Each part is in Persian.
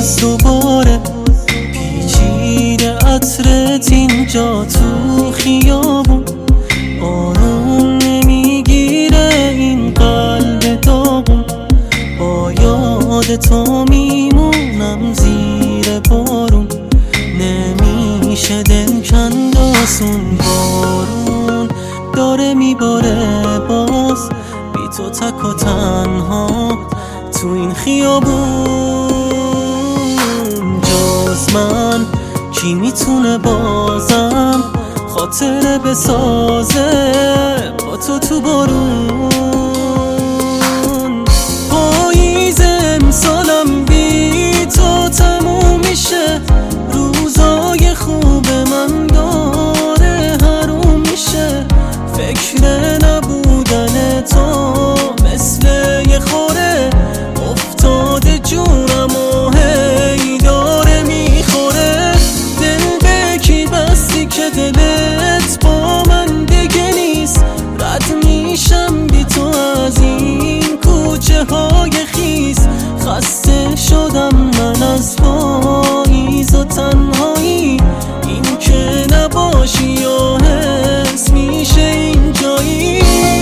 باز دوباره پیچیده عطرت اینجا تو خیابون، آروم نمیگیره این قلب داغون. با یاد تو میمونم زیر بارون، نمیشه دل کند آسون. بارون داره میباره باز بی تو تک و تنها تو این خیابون. جز من کی میتونه بازم خاطره بسازه با تو بارون. پاییز امسالم بی تو تموم میشه، روزای خوب من داره حروم میشه. فکر نبودن تو مثل یه خوره افتاده جونم و هی داره میخوره. دل به کی بستی که دلت با من دیگه نیست؟ رد میشم بی تو از این کوچه های خیس. خسته شدم من از پاییز و تنهایی، این که نباشی یا حس میشه اینجایی.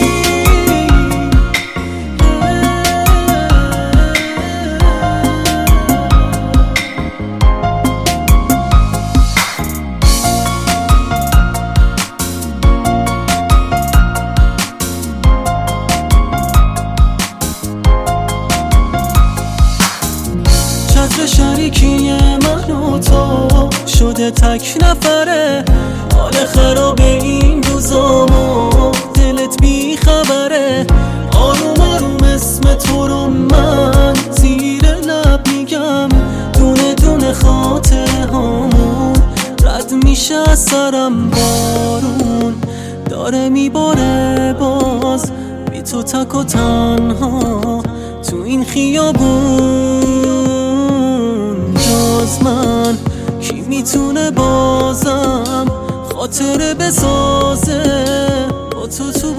چتر شریکی من و تو شده تک نفره، حال خراب این روزامو دلت بی خبره. آروم آروم اسم تو رو من زیر لب میگم، دونه دونه خاطره هامون رد میشه از سرم. بارون داره میباره باز بی تو تک و تنها تو این خیابون. جز من کی میتونه بازم خاطره بسازه با تو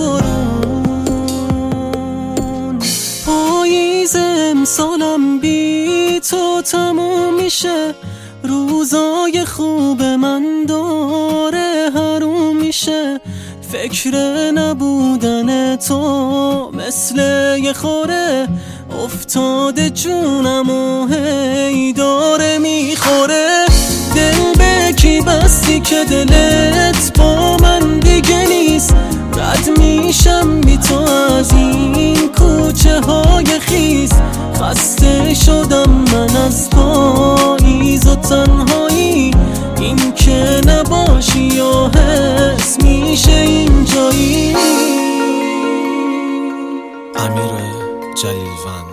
بارون. پاییز امسالم بی تو تموم میشه، روزای خوب من داره حروم میشه. فکر نبودن تو مثل یه خوره افتاده جونم و هی داره میخوره. دل به کی بستی که دلت با من دیگه نیست؟ رد میشم بی تو از این کوچه های خیس. خسته شدم من از پاییز و تنهایی، این که نباشی یا حس میشه اینجایی. امیر جلیلوند.